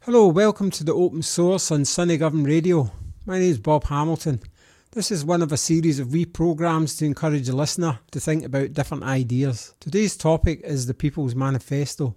Hello, welcome to the Open Source on Sunny Govern Radio. My name is Bob Hamilton. This is one of a series of wee programmes to encourage the listener to think about different ideas. Today's topic is the People's Manifesto.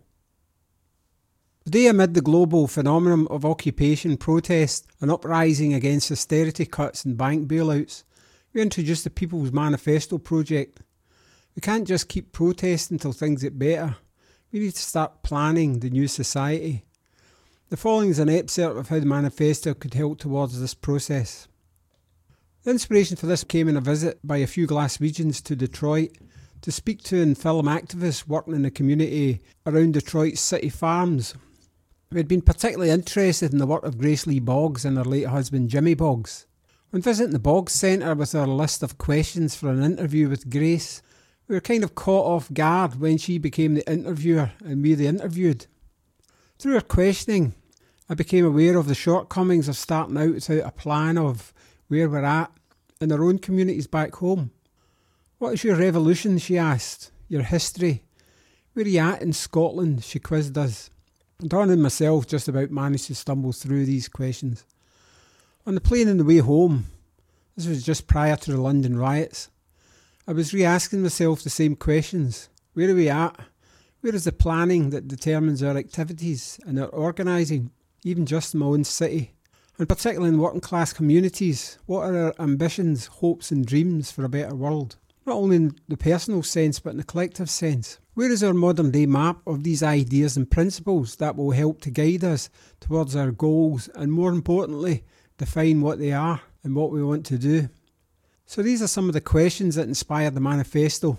Today, amid the global phenomenon of occupation protest and uprising against austerity cuts and bank bailouts, we introduced the People's Manifesto project. We can't just keep protesting until things get better. We need to start planning the new society. The following is an excerpt of how the manifesto could help towards this process. The inspiration for this came in a visit by a few Glaswegians to Detroit to speak to and film activists working in the community around Detroit's city farms. We had been particularly interested in the work of Grace Lee Boggs and her late husband Jimmy Boggs. When visiting the Boggs Centre with our list of questions for an interview with Grace, we were kind of caught off guard when she became the interviewer and we the interviewed. Through her questioning, I became aware of the shortcomings of starting out without a plan of where we're at in our own communities back home. What is your revolution, she asked, your history? Where are you at in Scotland, she quizzed us. Dawn and myself just about managed to stumble through these questions. On the plane on the way home, this was just prior to the London riots, I was re-asking myself the same questions. Where are we at? Where is the planning that determines our activities and our organising, even just in my own city? And particularly in working class communities, what are our ambitions, hopes and dreams for a better world? Not only in the personal sense, but in the collective sense. Where is our modern day map of these ideas and principles that will help to guide us towards our goals and, more importantly, define what they are and what we want to do? So these are some of the questions that inspired the manifesto.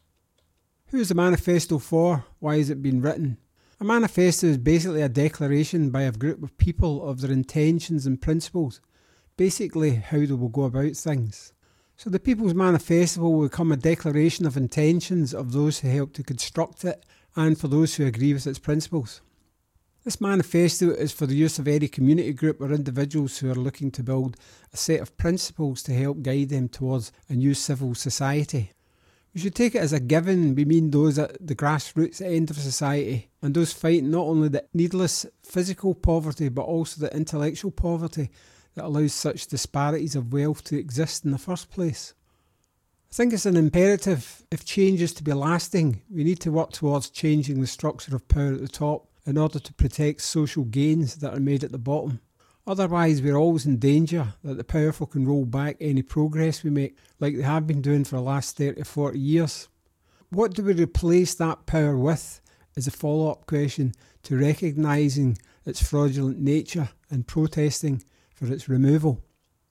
Who is the manifesto for? Why has it been written? A manifesto is basically a declaration by a group of people of their intentions and principles, basically how they will go about things. So the People's Manifesto will become a declaration of intentions of those who help to construct it and for those who agree with its principles. This manifesto is for the use of any community group or individuals who are looking to build a set of principles to help guide them towards a new civil society. We should take it as a given we mean those at the grassroots end of society and those fighting not only the needless physical poverty but also the intellectual poverty that allows such disparities of wealth to exist in the first place. I think it's an imperative, if change is to be lasting, we need to work towards changing the structure of power at the top in order to protect social gains that are made at the bottom. Otherwise, we're always in danger that the powerful can roll back any progress we make, like they have been doing for the last 30 or 40 years. What do we replace that power with is a follow-up question to recognising its fraudulent nature and protesting for its removal.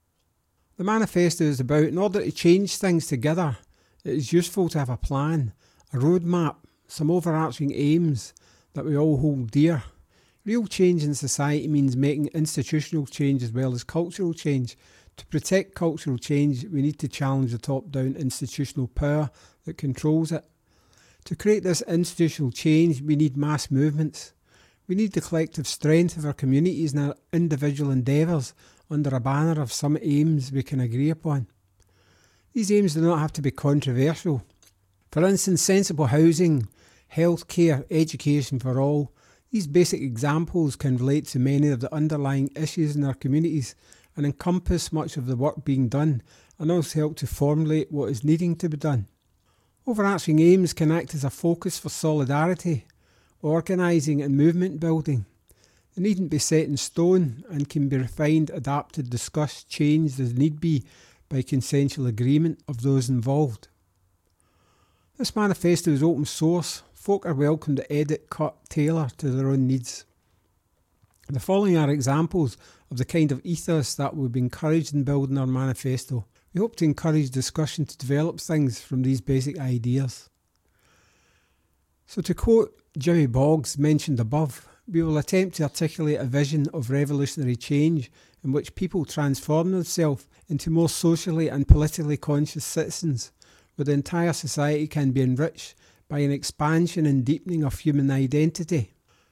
The manifesto is about, in order to change things together, it is useful to have a plan, a roadmap, some overarching aims that we all hold dear. Real change in society means making institutional change as well as cultural change. To protect cultural change, we need to challenge the top-down institutional power that controls it. To create this institutional change, we need mass movements. We need the collective strength of our communities and our individual endeavours under a banner of some aims we can agree upon. These aims do not have to be controversial. For instance, sensible housing, healthcare, education for all. These basic examples can relate to many of the underlying issues in our communities and encompass much of the work being done and also help to formulate what is needing to be done. Overarching aims can act as a focus for solidarity, organising and movement building. They needn't be set in stone and can be refined, adapted, discussed, changed as need be by consensual agreement of those involved. This manifesto is open source. Folk are welcome to edit, cut, tailor to their own needs. The following are examples of the kind of ethos that will be encouraged in building our manifesto. We hope to encourage discussion to develop things from these basic ideas. So to quote Jimmy Boggs mentioned above, we will attempt to articulate a vision of revolutionary change in which people transform themselves into more socially and politically conscious citizens, where the entire society can be enriched by an expansion and deepening of human identity.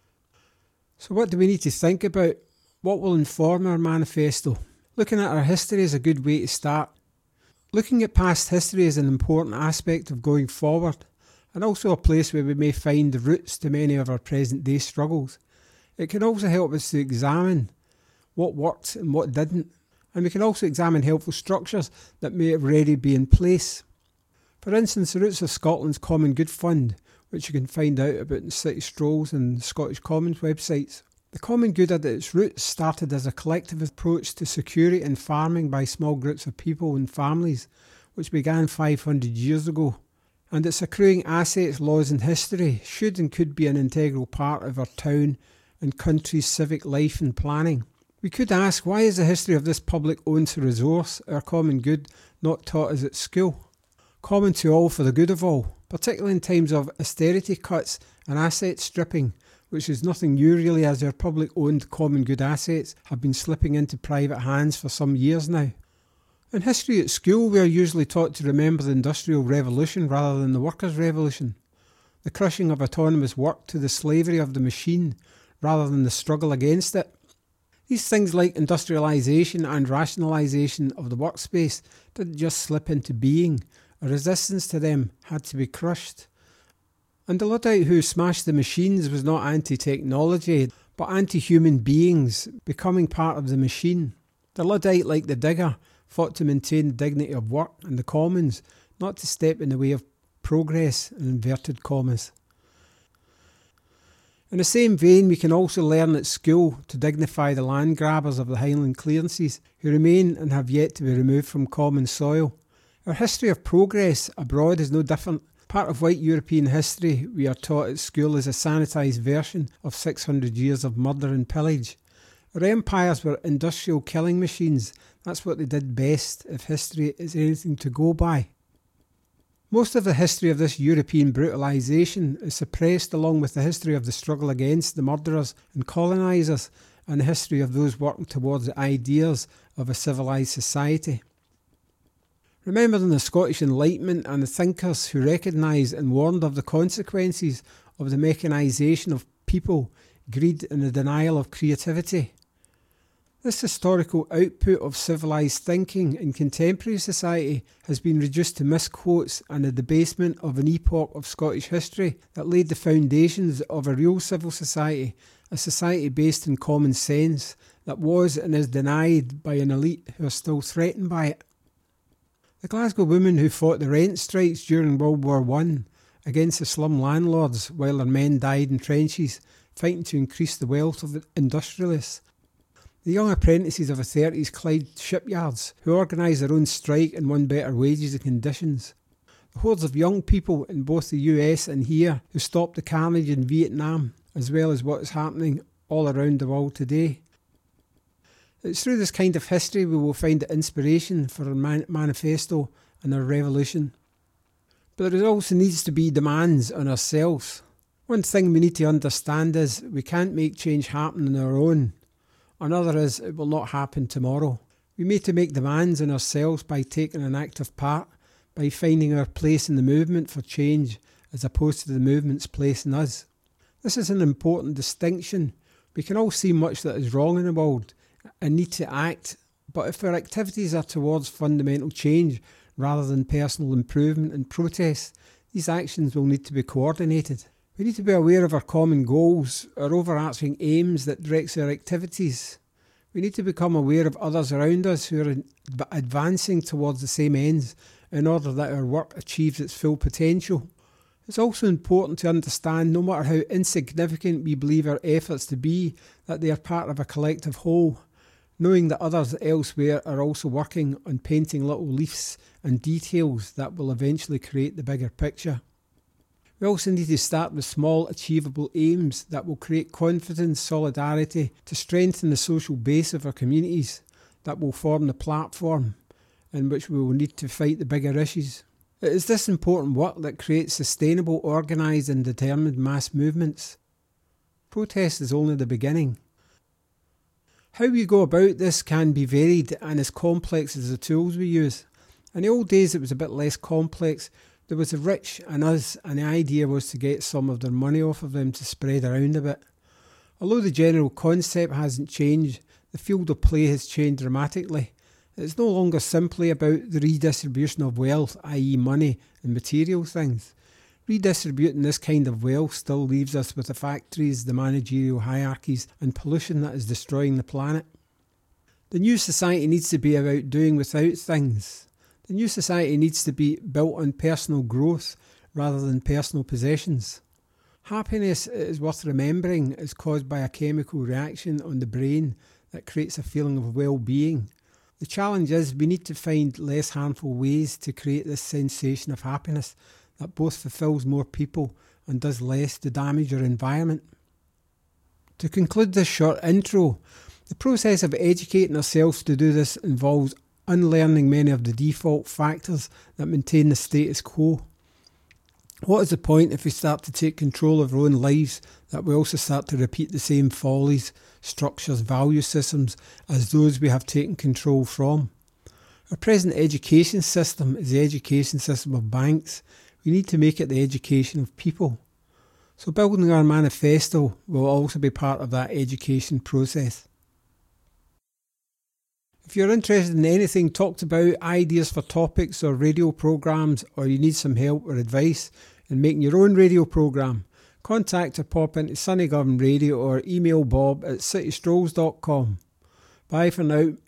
So what do we need to think about? What will inform our manifesto? Looking at our history is a good way to start. Looking at past history is an important aspect of going forward, and also a place where we may find the roots to many of our present day struggles. It can also help us to examine what worked and what didn't, and we can also examine helpful structures that may already be in place. For instance, the roots of Scotland's Common Good Fund, which you can find out about in City Strolls and Scottish Commons websites. The Common Good at its roots started as a collective approach to security and farming by small groups of people and families, which began 500 years ago. And its accruing assets, laws and history should and could be an integral part of our town and country's civic life and planning. We could ask, why is the history of this public-owned resource, our common good, not taught us at school? Common to all for the good of all, particularly in times of austerity cuts and asset stripping, which is nothing new really, as our public-owned common good assets have been slipping into private hands for some years now. In history at school, we are usually taught to remember the Industrial Revolution rather than the Workers' Revolution, the crushing of autonomous work to the slavery of the machine rather than the struggle against it. These things like industrialisation and rationalisation of the workspace didn't just slip into being. A resistance to them had to be crushed. And the Luddite who smashed the machines was not anti-technology, but anti-human beings becoming part of the machine. The Luddite, like the digger, fought to maintain the dignity of work and the commons, not to step in the way of progress, in inverted commas. In the same vein, we can also learn at school to dignify the land grabbers of the Highland clearances who remain and have yet to be removed from common soil. Our history of progress abroad is no different. Part of white European history we are taught at school is a sanitised version of 600 years of murder and pillage. Our empires were industrial killing machines. That's what they did best, if history is anything to go by. Most of the history of this European brutalisation is suppressed along with the history of the struggle against the murderers and colonisers and the history of those working towards the ideas of a civilised society. Remembering the Scottish Enlightenment and the thinkers who recognised and warned of the consequences of the mechanisation of people, greed and the denial of creativity. This historical output of civilised thinking in contemporary society has been reduced to misquotes and the debasement of an epoch of Scottish history that laid the foundations of a real civil society, a society based in common sense that was and is denied by an elite who are still threatened by it. The Glasgow women who fought the rent strikes during World War I against the slum landlords while their men died in trenches, fighting to increase the wealth of the industrialists. The young apprentices of the 30s Clyde shipyards who organised their own strike and won better wages and conditions. The hordes of young people in both the US and here who stopped the carnage in Vietnam, as well as what is happening all around the world today. It's through this kind of history we will find the inspiration for our manifesto and our revolution. But there also needs to be demands on ourselves. One thing we need to understand is we can't make change happen on our own. Another is it will not happen tomorrow. We need to make demands on ourselves by taking an active part, by finding our place in the movement for change as opposed to the movement's place in us. This is an important distinction. We can all see much that is wrong in the world and need to act, but if our activities are towards fundamental change rather than personal improvement and protest, these actions will need to be coordinated. We need to be aware of our common goals, our overarching aims that directs our activities. We need to become aware of others around us who are advancing towards the same ends in order that our work achieves its full potential. It's also important to understand, no matter how insignificant we believe our efforts to be, that they are part of a collective whole, knowing that others elsewhere are also working on painting little leaves and details that will eventually create the bigger picture. We also need to start with small, achievable aims that will create confidence, solidarity, to strengthen the social base of our communities, that will form the platform in which we will need to fight the bigger issues. It is this important work that creates sustainable, organised and determined mass movements. Protest is only the beginning. How we go about this can be varied and as complex as the tools we use. In the old days it was a bit less complex. There was the rich and us, and the idea was to get some of their money off of them to spread around a bit. Although the general concept hasn't changed, the field of play has changed dramatically. It's no longer simply about the redistribution of wealth, i.e. money and material things. Redistributing this kind of wealth still leaves us with the factories, the managerial hierarchies and pollution that is destroying the planet. The new society needs to be about doing without things. The new society needs to be built on personal growth rather than personal possessions. Happiness, it is worth remembering, is caused by a chemical reaction on the brain that creates a feeling of well-being. The challenge is we need to find less harmful ways to create this sensation of happiness that both fulfills more people and does less to damage our environment. To conclude this short intro, the process of educating ourselves to do this involves unlearning many of the default factors that maintain the status quo. What is the point if we start to take control of our own lives that we also start to repeat the same follies, structures, value systems as those we have taken control from? Our present education system is the education system of banks. We need to make it the education of people. So building our manifesto will also be part of that education process. If you're interested in anything talked about, ideas for topics or radio programmes, or you need some help or advice in making your own radio programme, contact or pop into Sunny Govan Radio or email Bob at citystrolls.com. Bye for now.